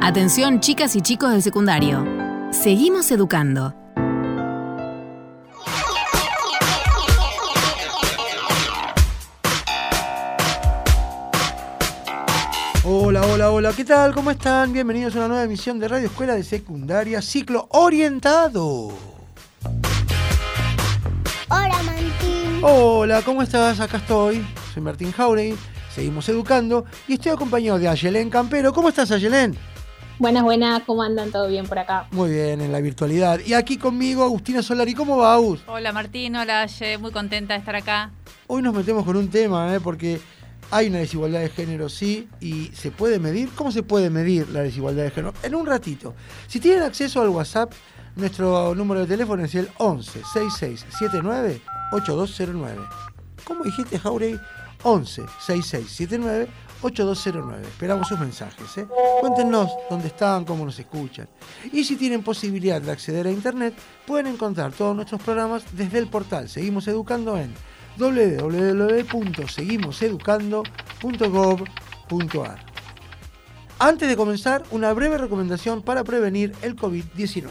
Atención, chicas y chicos del secundario. Seguimos educando. Hola, ¿qué tal? ¿Cómo están? Bienvenidos a una nueva emisión de Radio Escuela de Secundaria, ciclo orientado. Hola, Martín. Hola, ¿cómo estás? Acá estoy, soy Martín Jauregui, seguimos educando y estoy acompañado de Ayelén Campero. ¿Cómo estás, Ayelén? Buenas, ¿cómo andan? ¿Todo bien por acá? Muy bien, en la virtualidad. Y aquí conmigo, Agustina Solari. ¿Cómo va, Agus? Hola, Martín, hola, Aye, muy contenta de estar acá. Hoy nos metemos con un tema, porque hay una desigualdad de género, sí, y ¿se puede medir? ¿Cómo se puede medir la desigualdad de género? En un ratito. Si tienen acceso al WhatsApp, nuestro número de teléfono es el 11 6679 8209. ¿Cómo dijiste, Jauregui? 11 6679 8209. Esperamos sus mensajes. Cuéntenos dónde están, cómo nos escuchan. Y si tienen posibilidad de acceder a internet, pueden encontrar todos nuestros programas desde el portal Seguimos Educando en www.seguimoseducando.gov.ar. Antes de comenzar, una breve recomendación para prevenir el COVID-19.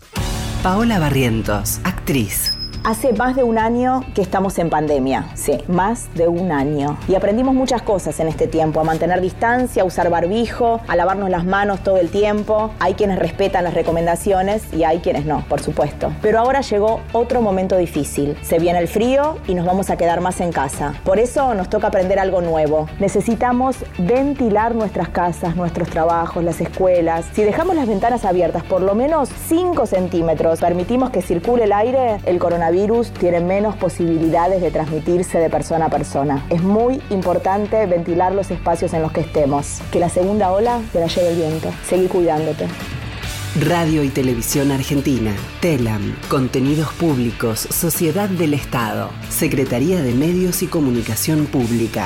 Paola Barrientos, actriz. Hace más de un año que estamos en pandemia, sí, más de un año. Y aprendimos muchas cosas en este tiempo, a mantener distancia, a usar barbijo, a lavarnos las manos todo el tiempo. Hay quienes respetan las recomendaciones y hay quienes no, por supuesto. Pero ahora llegó otro momento difícil. Se viene el frío y nos vamos a quedar más en casa. Por eso nos toca aprender algo nuevo. Necesitamos ventilar nuestras casas, nuestros trabajos, las escuelas. Si dejamos las ventanas abiertas por lo menos 5 centímetros, permitimos que circule el aire, el coronavirus tiene menos posibilidades de transmitirse de persona a persona. Es muy importante ventilar los espacios en los que estemos. Que la segunda ola te la lleve el viento. Seguí cuidándote. Radio y Televisión Argentina. TELAM. Contenidos Públicos. Sociedad del Estado. Secretaría de Medios y Comunicación Pública.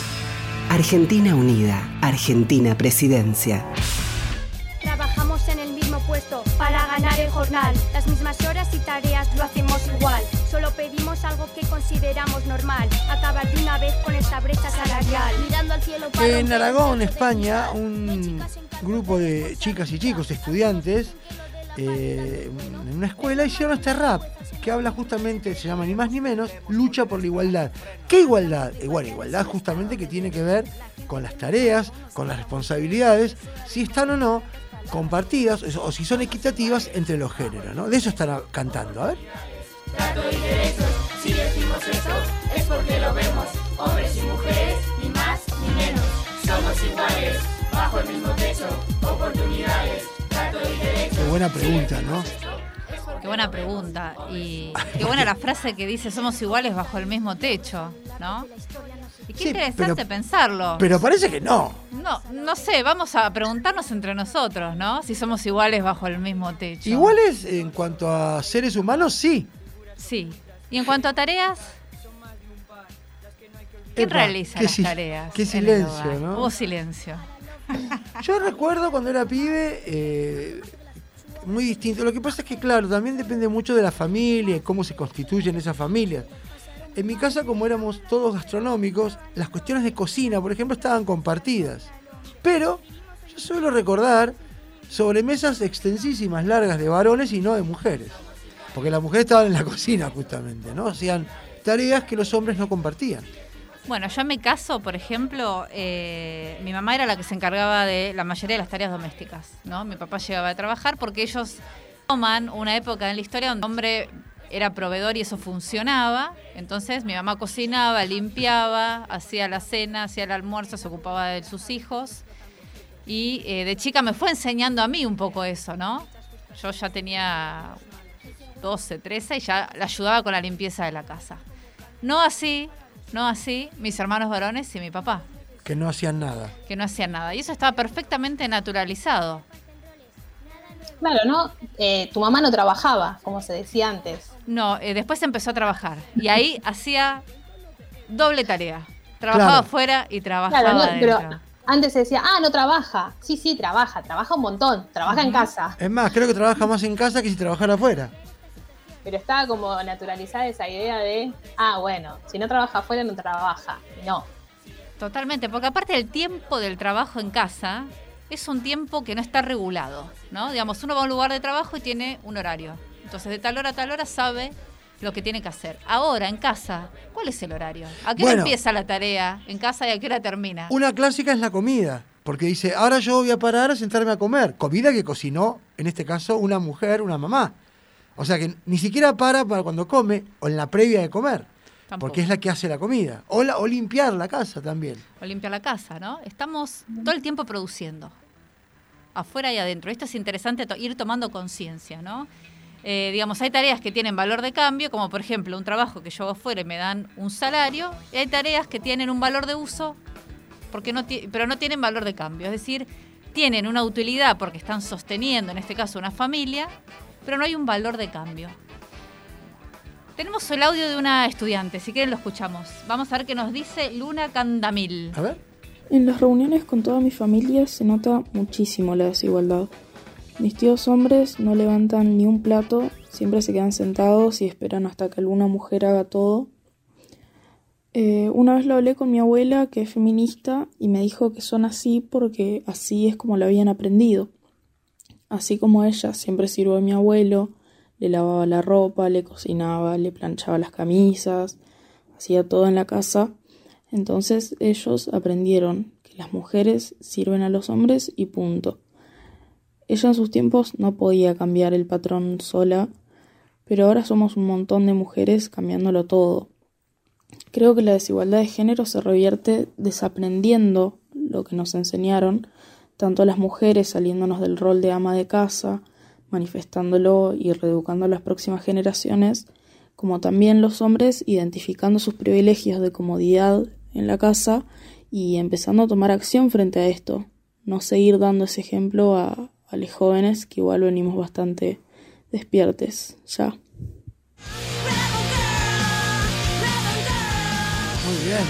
Argentina Unida. Argentina Presidencia. Trabajamos en el mismo puesto para ganar el jornal. Las mismas horas y tareas lo hacemos igual. Solo pedimos algo que consideramos normal. Acabar de una vez con esta brecha salarial. Mirando al cielo para en Aragón, España, un grupo de chicas y chicos, estudiantes, en una escuela hicieron este rap que habla justamente, se llama ni más ni menos, lucha por la igualdad. ¿Qué igualdad? Bueno, igualdad justamente que tiene que ver con las tareas, con las responsabilidades, si están o no compartidas o si son equitativas entre los géneros, ¿no? De eso están cantando, a ver. Trato y derechos, si decimos eso, es porque lo vemos. Hombres y mujeres, ni más ni menos. Somos iguales, bajo el mismo techo. Oportunidades, trato y derechos. Qué buena pregunta, ¿no? Qué buena pregunta. Y qué buena la frase que dice, somos iguales bajo el mismo techo, ¿no? Y qué interesante pensarlo. Pero parece que no. No sé, vamos a preguntarnos entre nosotros, ¿no? Si somos iguales bajo el mismo techo. Iguales en cuanto a seres humanos, sí. Sí. ¿Y en cuanto a tareas? ¿Quién realiza las tareas? Qué silencio, ¿no? Hubo silencio. Yo recuerdo cuando era pibe, muy distinto. Lo que pasa es que, claro, también depende mucho de la familia y cómo se constituyen esas familias. En mi casa, como éramos todos gastronómicos, las cuestiones de cocina, por ejemplo, estaban compartidas. Pero yo suelo recordar sobremesas extensísimas, largas, de varones y no de mujeres. Porque las mujeres estaban en la cocina, justamente, ¿no? Hacían tareas que los hombres no compartían. Bueno, yo en mi caso, por ejemplo, mi mamá era la que se encargaba de la mayoría de las tareas domésticas, ¿no? Mi papá llegaba a trabajar porque ellos toman una época en la historia donde el hombre era proveedor y eso funcionaba. Entonces mi mamá cocinaba, limpiaba, hacía la cena, hacía el almuerzo, se ocupaba de sus hijos. Y de chica me fue enseñando a mí un poco eso, ¿no? Yo ya tenía 12, 13 y ya la ayudaba con la limpieza de la casa. No así mis hermanos varones y mi papá. Que no hacían nada. Y eso estaba perfectamente naturalizado. Claro, ¿no? Tu mamá no trabajaba, como se decía antes. No, después empezó a trabajar. Y ahí hacía doble tarea. Trabajaba afuera y trabajaba adentro. Pero antes se decía, no trabaja. Sí, trabaja un montón, trabaja en casa. Es más, creo que trabaja más en casa que si trabajara afuera. Pero estaba como naturalizada esa idea de, bueno, si no trabaja afuera, no trabaja. Y no. Totalmente, porque aparte el tiempo del trabajo en casa es un tiempo que no está regulado, ¿no? Digamos, uno va a un lugar de trabajo y tiene un horario. Entonces, de tal hora a tal hora sabe lo que tiene que hacer. Ahora, en casa, ¿cuál es el horario? ¿A qué hora empieza la tarea en casa y a qué hora termina? Una clásica es la comida, porque dice, ahora yo voy a parar a sentarme a comer. Comida que cocinó, en este caso, una mujer, una mamá. O sea que ni siquiera para cuando come o en la previa de comer. Tampoco. Porque es la que hace la comida. O limpiar la casa también. O limpiar la casa, ¿no? Estamos todo el tiempo produciendo, afuera y adentro. Esto es interesante ir tomando conciencia, ¿no? Digamos, hay tareas que tienen valor de cambio, como por ejemplo un trabajo que yo hago afuera y me dan un salario, y hay tareas que tienen un valor de uso, pero no tienen valor de cambio. Es decir, tienen una utilidad porque están sosteniendo, en este caso, una familia, pero no hay un valor de cambio. Tenemos el audio de una estudiante, si quieren lo escuchamos. Vamos a ver qué nos dice Luna Candamil. A ver. En las reuniones con toda mi familia se nota muchísimo la desigualdad. Mis tíos hombres no levantan ni un plato, siempre se quedan sentados y esperan hasta que alguna mujer haga todo. Una vez lo hablé con mi abuela, que es feminista, y me dijo que son así porque así es como lo habían aprendido. Así como ella siempre sirvió a mi abuelo, le lavaba la ropa, le cocinaba, le planchaba las camisas, hacía todo en la casa. Entonces ellos aprendieron que las mujeres sirven a los hombres y punto. Ella en sus tiempos no podía cambiar el patrón sola, pero ahora somos un montón de mujeres cambiándolo todo. Creo que la desigualdad de género se revierte desaprendiendo lo que nos enseñaron, tanto las mujeres saliéndonos del rol de ama de casa, manifestándolo y reeducando a las próximas generaciones, como también los hombres identificando sus privilegios de comodidad en la casa y empezando a tomar acción frente a esto. No seguir dando ese ejemplo a los jóvenes, que igual venimos bastante despiertes ya. Muy bien.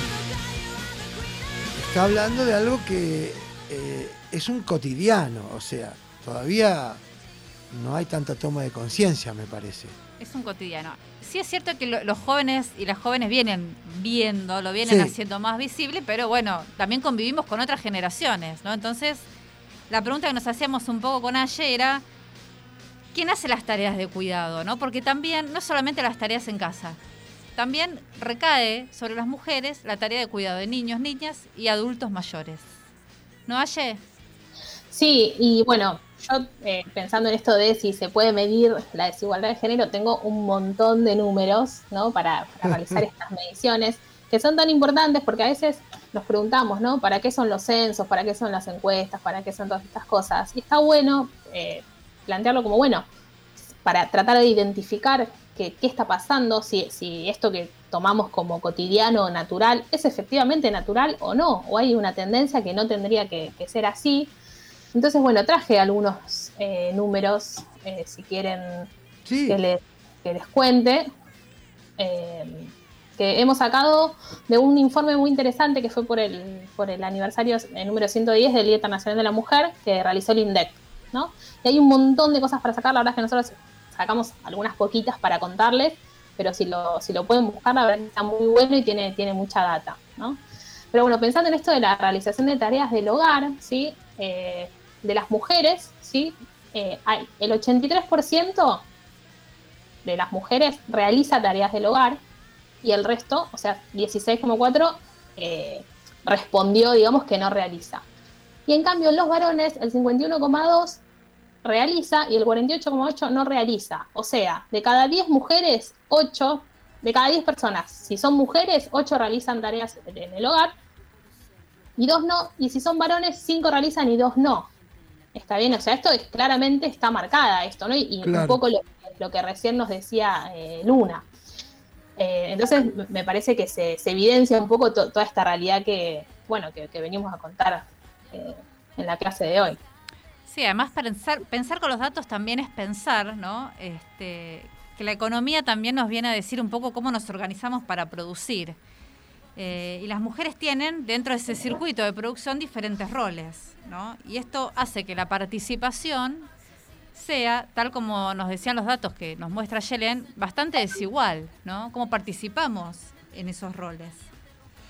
Está hablando de algo que es un cotidiano, o sea, todavía no hay tanta toma de conciencia, me parece. Es un cotidiano. Sí es cierto que los jóvenes y las jóvenes vienen viendo, lo vienen haciendo más visible, pero bueno, también convivimos con otras generaciones, ¿no? Entonces, la pregunta que nos hacíamos un poco con Aye era, ¿quién hace las tareas de cuidado, no? Porque también, no solamente las tareas en casa, también recae sobre las mujeres la tarea de cuidado de niños, niñas y adultos mayores. ¿No, Aye? Sí, y bueno, yo pensando en esto de si se puede medir la desigualdad de género, tengo un montón de números, ¿no? para realizar estas mediciones, que son tan importantes porque a veces nos preguntamos, ¿no? ¿Para qué son los censos? ¿Para qué son las encuestas? ¿Para qué son todas estas cosas? Y está bueno plantearlo como, bueno, para tratar de identificar qué está pasando, si esto que tomamos como cotidiano o natural es efectivamente natural o no, o hay una tendencia que no tendría que ser así. Entonces, bueno, traje algunos números, si quieren que les cuente, que hemos sacado de un informe muy interesante que fue por el aniversario número 110 del Día Internacional de la Mujer, que realizó el INDEC, ¿no? Y hay un montón de cosas para sacar, la verdad es que nosotros sacamos algunas poquitas para contarles, pero si lo pueden buscar, la verdad es que está muy bueno y tiene mucha data, ¿no? Pero bueno, pensando en esto de la realización de tareas del hogar, ¿sí? De las mujeres, ¿sí? Hay el 83% de las mujeres realiza tareas del hogar y el resto, o sea, 16,4% respondió, digamos, que no realiza. Y en cambio, los varones, el 51,2% realiza y el 48,8% no realiza. O sea, de cada 10 mujeres, 8, de cada 10 personas, si son mujeres, 8 realizan tareas en el hogar y 2 no. Y si son varones, 5 realizan y 2 no. Está bien, o sea, esto claramente está marcada esto, ¿no? Y claro, un poco lo que recién nos decía Luna. Entonces me parece que se evidencia un poco toda esta realidad que venimos a contar en la clase de hoy. Sí, además pensar con los datos también es pensar, ¿no? Que la economía también nos viene a decir un poco cómo nos organizamos para producir. Y las mujeres tienen dentro de ese circuito de producción diferentes roles, ¿no? Y esto hace que la participación sea, tal como nos decían los datos que nos muestra Yelen, bastante desigual, ¿no? Cómo participamos en esos roles.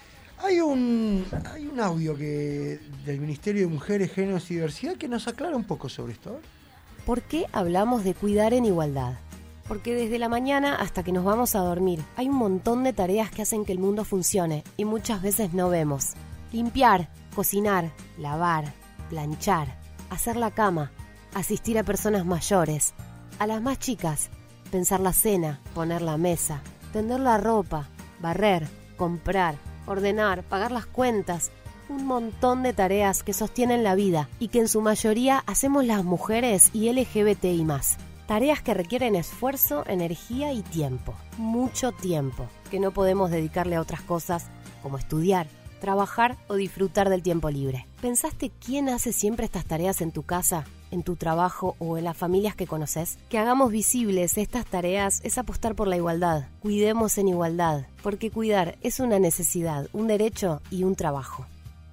Hay un audio del Ministerio de Mujeres, Géneros y Diversidad que nos aclara un poco sobre esto. ¿Por qué hablamos de cuidar en igualdad? Porque desde la mañana hasta que nos vamos a dormir hay un montón de tareas que hacen que el mundo funcione y muchas veces no vemos. Limpiar, cocinar, lavar, planchar, hacer la cama, asistir a personas mayores, a las más chicas, pensar la cena, poner la mesa, tender la ropa, barrer, comprar, ordenar, pagar las cuentas. Un montón de tareas que sostienen la vida y que en su mayoría hacemos las mujeres y LGBTI+. Tareas que requieren esfuerzo, energía y tiempo. Mucho tiempo, que no podemos dedicarle a otras cosas como estudiar, trabajar o disfrutar del tiempo libre. ¿Pensaste quién hace siempre estas tareas en tu casa, en tu trabajo o en las familias que conoces? Que hagamos visibles estas tareas es apostar por la igualdad. Cuidemos en igualdad, porque cuidar es una necesidad, un derecho y un trabajo.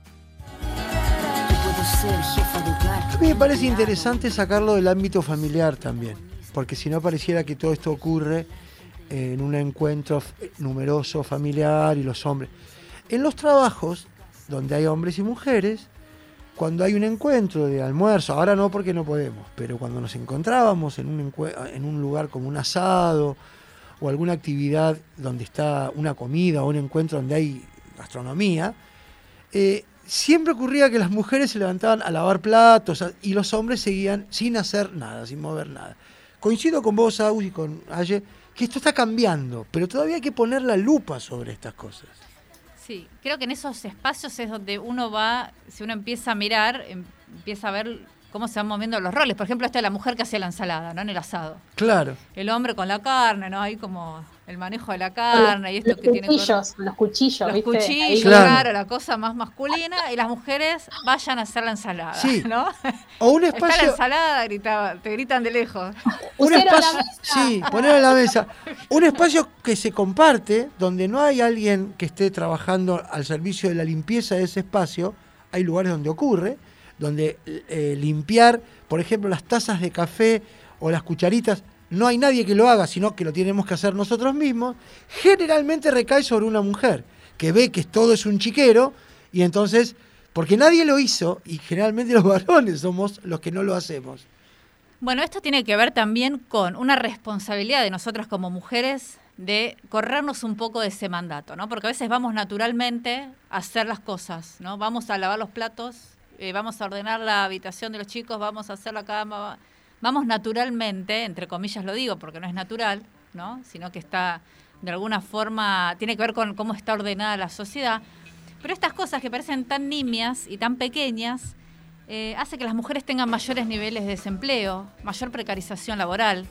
A mí me parece interesante sacarlo del ámbito familiar también, porque si no pareciera que todo esto ocurre en un encuentro numeroso familiar y los hombres. En los trabajos, donde hay hombres y mujeres, cuando hay un encuentro de almuerzo, ahora no porque no podemos, pero cuando nos encontrábamos en un lugar como un asado o alguna actividad donde está una comida o un encuentro donde hay gastronomía, siempre ocurría que las mujeres se levantaban a lavar platos y los hombres seguían sin hacer nada, sin mover nada. Coincido con vos, Agus, y con Aye, que esto está cambiando, pero todavía hay que poner la lupa sobre estas cosas. Sí, creo que en esos espacios es donde uno va, si uno empieza a mirar, empieza a ver cómo se van moviendo los roles. Por ejemplo, esta es la mujer que hacía la ensalada, ¿no? En el asado. Claro. El hombre con la carne, ¿no? Ahí como el manejo de la carne y esto que tiene los cuchillos, los ¿viste? cuchillos, claro, la cosa más masculina, y las mujeres vayan a hacer la ensalada, sí. ¿no? O un espacio. Está la ensalada, te gritan de lejos. Un espacio, sí, poner en la mesa. Un espacio que se comparte, donde no hay alguien que esté trabajando al servicio de la limpieza de ese espacio. Hay lugares donde ocurre, donde limpiar, por ejemplo, las tazas de café o las cucharitas, no hay nadie que lo haga, sino que lo tenemos que hacer nosotros mismos. Generalmente recae sobre una mujer, que ve que todo es un chiquero, y entonces, porque nadie lo hizo, y generalmente los varones somos los que no lo hacemos. Bueno, esto tiene que ver también con una responsabilidad de nosotras como mujeres de corrernos un poco de ese mandato, ¿no? Porque a veces vamos naturalmente a hacer las cosas, ¿no? Vamos a lavar los platos, vamos a ordenar la habitación de los chicos, vamos a hacer la cama, vamos naturalmente, entre comillas lo digo porque no es natural, ¿no? Sino que está de alguna forma, tiene que ver con cómo está ordenada la sociedad. Pero estas cosas que parecen tan nimias y tan pequeñas hace que las mujeres tengan mayores niveles de desempleo, mayor precarización laboral,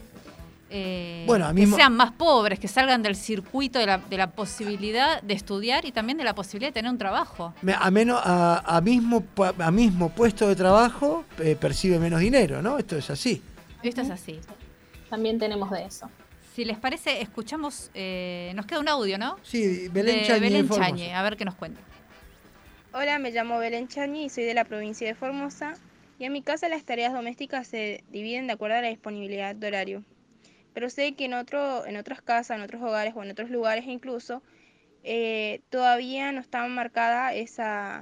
que sean más pobres, que salgan del circuito de la posibilidad de estudiar y también de la posibilidad de tener un trabajo. A mismo puesto de trabajo percibe menos dinero, ¿no? Esto es así. Esto es así. También tenemos de eso. Si les parece, escuchamos, nos queda un audio, ¿no? Sí, Belén Chañi, a ver qué nos cuenta. Hola, me llamo Belén Chañi y soy de la provincia de Formosa. Y en mi casa las tareas domésticas se dividen de acuerdo a la disponibilidad de horario. Pero sé que en otras casas, en otros hogares o en otros lugares incluso, todavía no están marcadas esas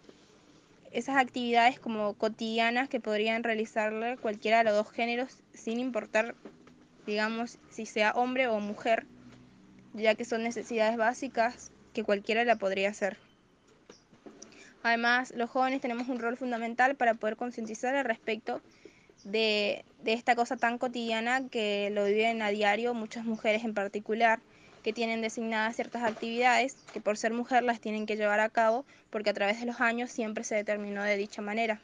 actividades como cotidianas que podrían realizarle cualquiera de los dos géneros sin importar, digamos, si sea hombre o mujer, ya que son necesidades básicas que cualquiera la podría hacer. Además, los jóvenes tenemos un rol fundamental para poder concientizar al respecto de esta cosa tan cotidiana que lo viven a diario muchas mujeres en particular, que tienen designadas ciertas actividades que por ser mujer las tienen que llevar a cabo porque a través de los años siempre se determinó de dicha manera.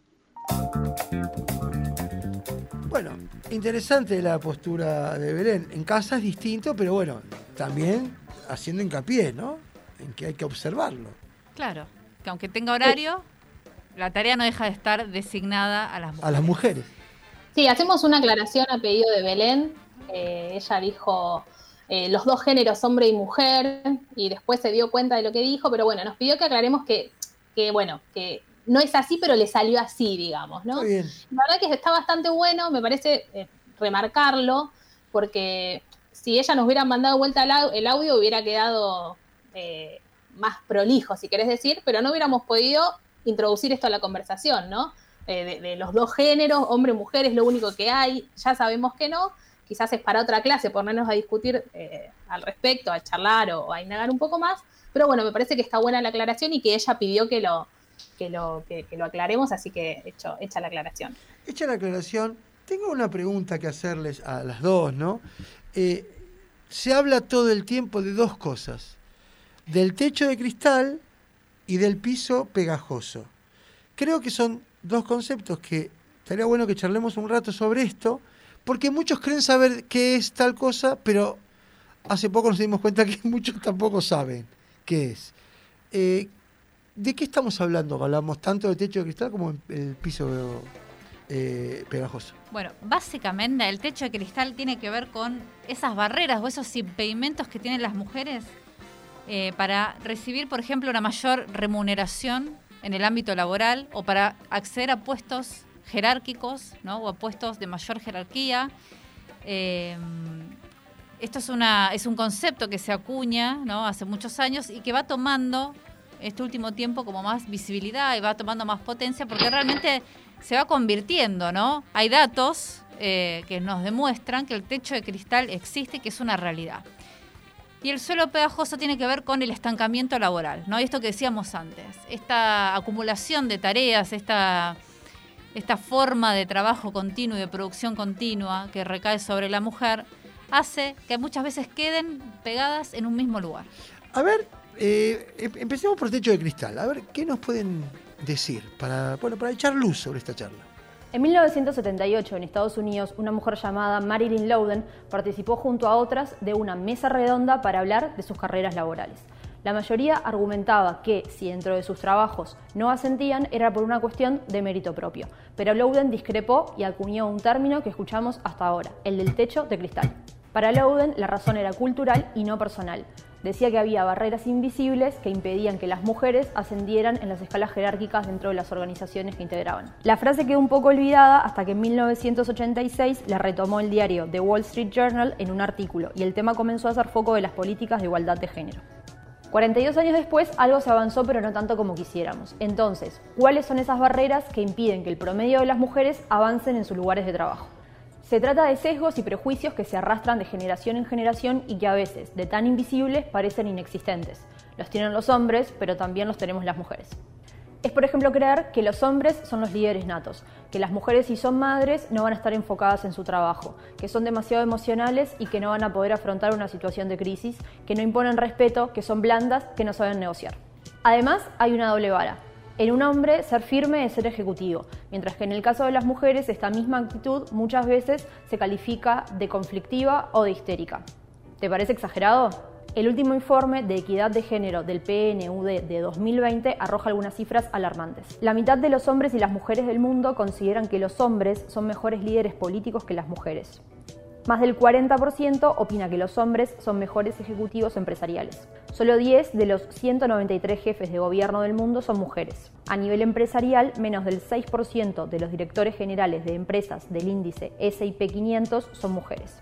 Bueno, interesante la postura de Belén. En casa es distinto, pero bueno, también haciendo hincapié, ¿no? En que hay que observarlo. Claro, que aunque tenga horario, la tarea no deja de estar designada a las mujeres. A las mujeres. Sí, hacemos una aclaración a pedido de Belén. Ella dijo los dos géneros, hombre y mujer, y después se dio cuenta de lo que dijo, pero bueno, nos pidió que aclaremos que no es así, pero le salió así, digamos, ¿no? Muy bien. La verdad que está bastante bueno, me parece remarcarlo, porque si ella nos hubiera mandado vuelta el audio hubiera quedado más prolijo, si querés decir, pero no hubiéramos podido introducir esto a la conversación, ¿no? De los dos géneros, hombre y mujer es lo único que hay, ya sabemos que no, quizás es para otra clase ponernos a discutir al respecto, a charlar o a indagar un poco más, pero bueno, me parece que está buena la aclaración y que ella pidió que lo aclaremos, así que hecha la aclaración. Hecha la aclaración, tengo una pregunta que hacerles a las dos, ¿no? Se habla todo el tiempo de dos cosas, del techo de cristal y del piso pegajoso. Creo que son dos conceptos que estaría bueno que charlemos un rato sobre esto, porque muchos creen saber qué es tal cosa, pero hace poco nos dimos cuenta que muchos tampoco saben qué es. ¿De qué estamos hablando? Hablamos tanto del techo de cristal como el piso pegajoso. Bueno, básicamente el techo de cristal tiene que ver con esas barreras o esos impedimentos que tienen las mujeres para recibir, por ejemplo, una mayor remuneración en el ámbito laboral o para acceder a puestos jerárquicos, ¿no? O a puestos de mayor jerarquía. Esto es un concepto que se acuña, ¿no? Hace muchos años y que va tomando este último tiempo como más visibilidad y va tomando más potencia porque realmente se va convirtiendo, ¿no? Hay datos que nos demuestran que el techo de cristal existe y que es una realidad. Y el suelo pegajoso tiene que ver con el estancamiento laboral, ¿no? Y esto que decíamos antes, esta acumulación de tareas, esta forma de trabajo continuo y de producción continua que recae sobre la mujer, hace que muchas veces queden pegadas en un mismo lugar. A ver, empecemos por el techo de cristal. A ver, ¿qué nos pueden decir para echar luz sobre esta charla? En 1978, en Estados Unidos, una mujer llamada Marilyn Louden participó junto a otras de una mesa redonda para hablar de sus carreras laborales. La mayoría argumentaba que, si dentro de sus trabajos no ascentían, era por una cuestión de mérito propio. Pero Louden discrepó y acuñó un término que escuchamos hasta ahora, el del techo de cristal. Para Louden, la razón era cultural y no personal. Decía que había barreras invisibles que impedían que las mujeres ascendieran en las escalas jerárquicas dentro de las organizaciones que integraban. La frase quedó un poco olvidada hasta que en 1986 la retomó el diario The Wall Street Journal en un artículo y el tema comenzó a ser foco de las políticas de igualdad de género. 42 años después, algo se avanzó, pero no tanto como quisiéramos. Entonces, ¿cuáles son esas barreras que impiden que el promedio de las mujeres avancen en sus lugares de trabajo? Se trata de sesgos y prejuicios que se arrastran de generación en generación y que a veces, de tan invisibles, parecen inexistentes. Los tienen los hombres, pero también los tenemos las mujeres. Es, por ejemplo, creer que los hombres son los líderes natos, que las mujeres, si son madres, no van a estar enfocadas en su trabajo, que son demasiado emocionales y que no van a poder afrontar una situación de crisis, que no imponen respeto, que son blandas, que no saben negociar. Además, hay una doble vara. En un hombre, ser firme es ser ejecutivo, mientras que en el caso de las mujeres, esta misma actitud muchas veces se califica de conflictiva o de histérica. ¿Te parece exagerado? El último informe de equidad de género del PNUD de 2020 arroja algunas cifras alarmantes. La mitad de los hombres y las mujeres del mundo consideran que los hombres son mejores líderes políticos que las mujeres. Más del 40% opina que los hombres son mejores ejecutivos empresariales. Solo 10 de los 193 jefes de gobierno del mundo son mujeres. A nivel empresarial, menos del 6% de los directores generales de empresas del índice S&P 500 son mujeres.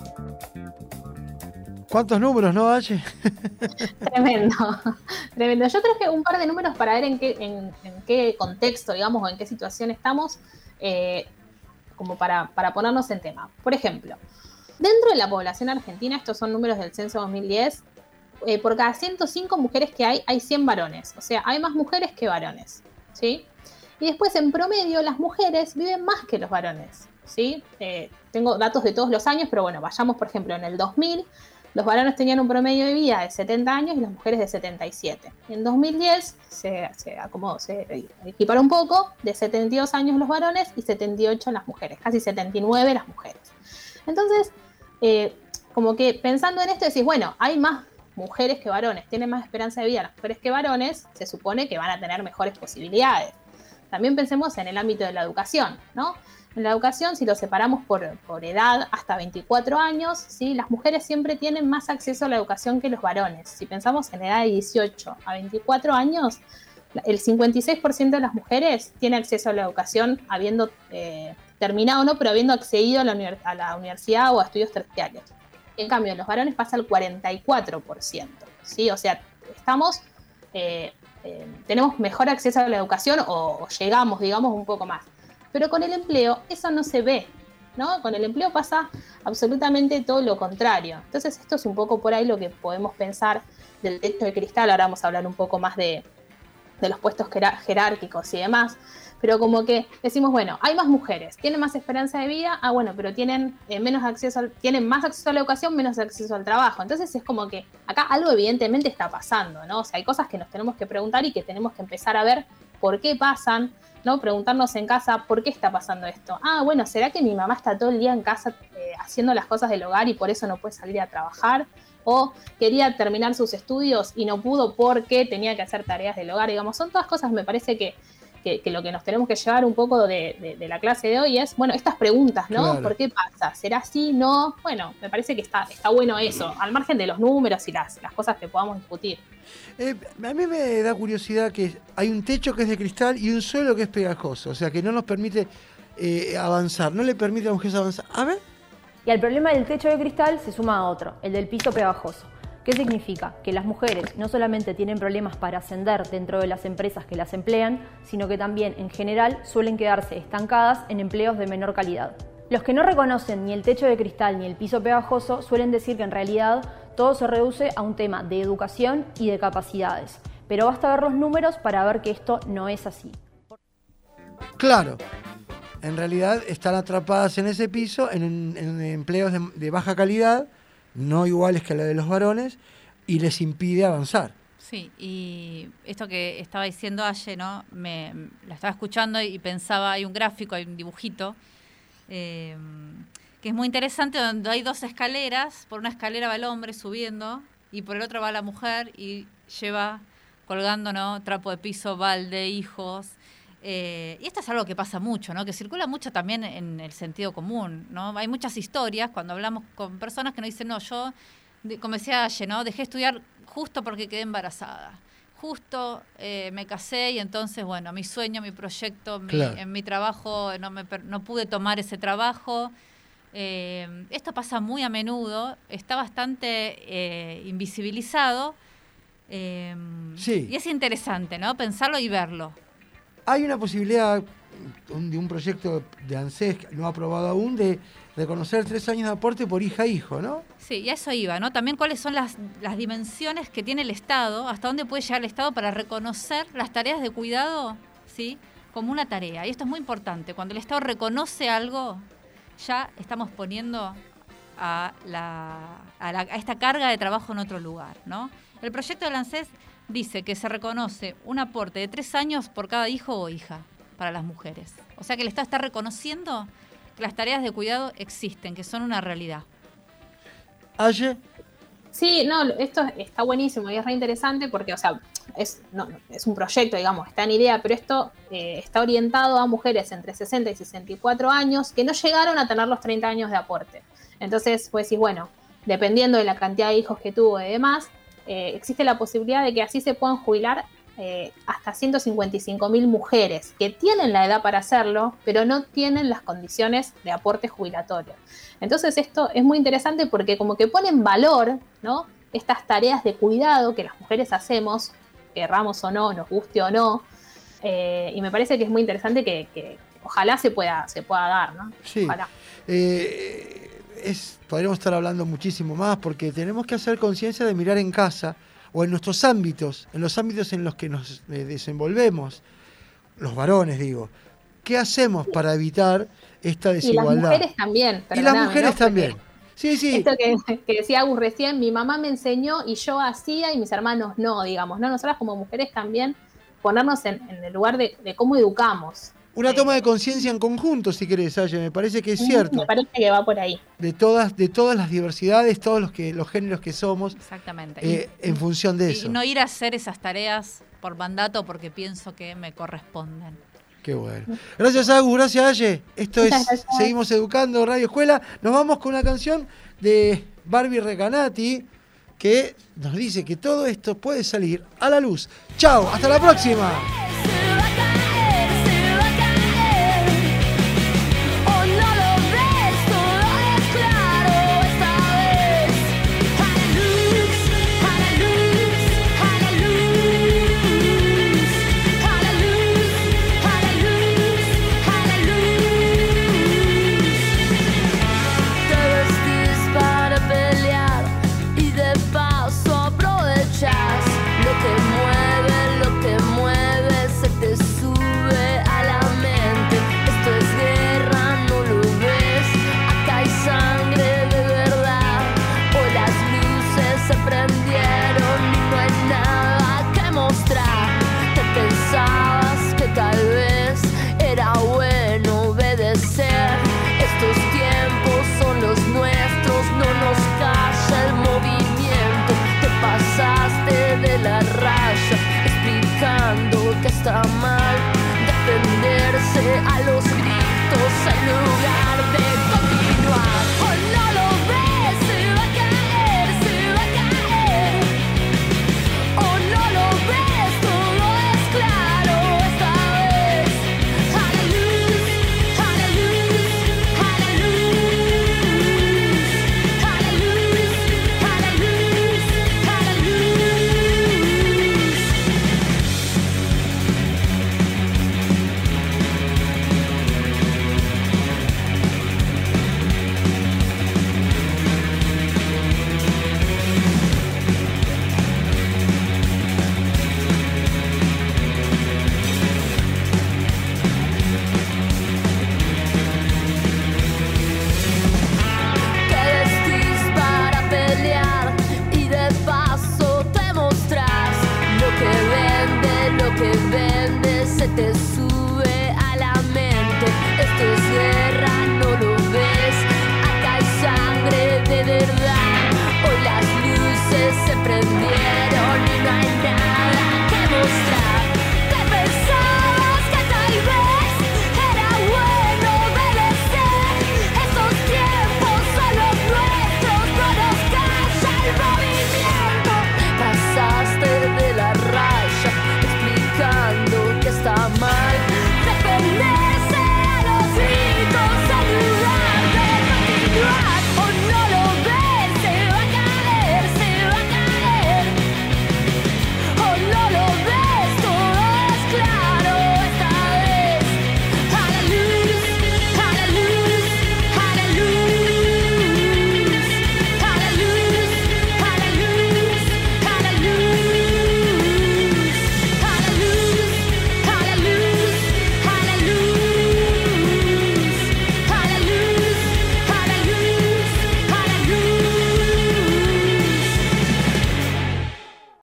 ¿Cuántos números, no, H? Tremendo, tremendo. Yo creo que un par de números para ver en qué contexto, digamos, o en qué situación estamos, como para ponernos en tema. Por ejemplo, dentro de la población argentina, estos son números del censo 2010, por cada 105 mujeres que hay 100 varones. O sea, hay más mujeres que varones, ¿sí? Y después, en promedio, las mujeres viven más que los varones, ¿sí? Tengo datos de todos los años, pero bueno, vayamos, por ejemplo, en el 2000, los varones tenían un promedio de vida de 70 años y las mujeres de 77. En 2010 se equiparó un poco, de 72 años los varones y 78 las mujeres, casi 79 las mujeres. Entonces, como que pensando en esto decís, bueno, hay más mujeres que varones, tienen más esperanza de vida las mujeres que varones, se supone que van a tener mejores posibilidades. También pensemos en el ámbito de la educación, ¿no? En la educación, si lo separamos por edad hasta 24 años, ¿sí? Las mujeres siempre tienen más acceso a la educación que los varones. Si pensamos en edad de 18 a 24 años, el 56% de las mujeres tiene acceso a la educación habiendo terminado, no, pero habiendo accedido a la universidad o a estudios terciarios. En cambio, en los varones pasa el 44%, ¿sí? O sea, estamos tenemos mejor acceso a la educación o llegamos, digamos, un poco más. Pero con el empleo eso no se ve, ¿no? Con el empleo pasa absolutamente todo lo contrario. Entonces esto es un poco por ahí lo que podemos pensar del techo de cristal. Ahora vamos a hablar un poco más de los puestos jerárquicos y demás, pero como que decimos, bueno, hay más mujeres, tienen más esperanza de vida, bueno, pero tienen tienen más acceso a la educación, menos acceso al trabajo. Entonces es como que acá algo evidentemente está pasando, ¿no? O sea, hay cosas que nos tenemos que preguntar y que tenemos que empezar a ver por qué pasan, ¿no? Preguntarnos en casa, ¿por qué está pasando esto? Bueno, ¿será que mi mamá está todo el día en casa haciendo las cosas del hogar y por eso no puede salir a trabajar? O quería terminar sus estudios y no pudo porque tenía que hacer tareas del hogar, digamos. Son todas cosas, me parece que lo que nos tenemos que llevar un poco de la clase de hoy es, bueno, estas preguntas, ¿no? Claro. ¿Por qué pasa? ¿Será así? ¿No? Bueno, me parece que está bueno eso, al margen de los números y las cosas que podamos discutir. A mí me da curiosidad que hay un techo que es de cristal y un suelo que es pegajoso, o sea que no nos permite avanzar, no le permite a las mujeres avanzar. A ver. Y al problema del techo de cristal se suma otro, el del piso pegajoso. ¿Qué significa? Que las mujeres no solamente tienen problemas para ascender dentro de las empresas que las emplean, sino que también en general suelen quedarse estancadas en empleos de menor calidad. Los que no reconocen ni el techo de cristal ni el piso pegajoso suelen decir que en realidad todo se reduce a un tema de educación y de capacidades. Pero basta ver los números para ver que esto no es así. Claro. En realidad están atrapadas en ese piso, en empleos de baja calidad, no iguales que la de los varones, y les impide avanzar. Sí, y esto que estaba diciendo Aye, ¿no? La estaba escuchando y pensaba, hay un gráfico, hay un dibujito, que es muy interesante, donde hay dos escaleras. Por una escalera va el hombre subiendo y por el otro va la mujer y lleva colgando, ¿no? Trapo de piso, balde, hijos. Y esto es algo que pasa mucho, ¿no? Que circula mucho también en el sentido común, ¿no? Hay muchas historias cuando hablamos con personas que nos dicen, no, yo, como decía Aye, ¿no? Dejé de estudiar justo porque quedé embarazada. Justo me casé y entonces, bueno, mi sueño, mi proyecto, Claro. en mi trabajo, no pude tomar ese trabajo. Esto pasa muy a menudo, está bastante invisibilizado. Sí. Y es interesante, ¿no? Pensarlo y verlo. Hay una posibilidad de un proyecto de ANSES, no aprobado aún, de reconocer 3 años de aporte por hija e hijo, ¿no? Sí, y a eso iba, ¿no? También cuáles son las dimensiones que tiene el Estado, hasta dónde puede llegar el Estado para reconocer las tareas de cuidado, ¿sí? Como una tarea. Y esto es muy importante. Cuando el Estado reconoce algo, ya estamos poniendo a esta carga de trabajo en otro lugar, ¿no? El proyecto del ANSES dice que se reconoce un aporte de 3 años por cada hijo o hija para las mujeres. O sea que el Estado está reconociendo que las tareas de cuidado existen, que son una realidad. Aye. Sí, no, esto está buenísimo y es re interesante porque, o sea, es un proyecto, digamos, está en idea, pero esto está orientado a mujeres entre 60 y 64 años que no llegaron a tener los 30 años de aporte. Entonces, pues sí, bueno, dependiendo de la cantidad de hijos que tuvo y demás, existe la posibilidad de que así se puedan jubilar hasta 155.000 mujeres que tienen la edad para hacerlo, pero no tienen las condiciones de aporte jubilatorio. Entonces esto es muy interesante porque como que pone en valor, ¿no? Estas tareas de cuidado que las mujeres hacemos, querramos o no, nos guste o no, y me parece que es muy interesante que ojalá se pueda dar, ¿no? Sí. Ojalá. Podríamos estar hablando muchísimo más porque tenemos que hacer conciencia de mirar en casa o en nuestros ámbitos, en los ámbitos en los que nos desenvolvemos, los varones digo. ¿Qué hacemos para evitar esta desigualdad? Y las mujeres también. Y las mujeres, ¿no? También. Porque sí. Esto que decía Agus recién, mi mamá me enseñó y yo hacía y mis hermanos no, digamos, ¿no? Nosotras como mujeres también ponernos en el lugar de cómo educamos. Una toma de conciencia en conjunto, si querés, Aye, me parece que es cierto. Me parece que va por ahí. De todas las diversidades, todos los géneros que somos. Exactamente. En función de eso. Y no ir a hacer esas tareas por mandato porque pienso que me corresponden. Qué bueno. Gracias, Agus, gracias, Aye. Esto es Seguimos Educando, Radio Escuela. Nos vamos con una canción de Barbie Recanati que nos dice que todo esto puede salir a la luz. ¡Chao! ¡Hasta la próxima!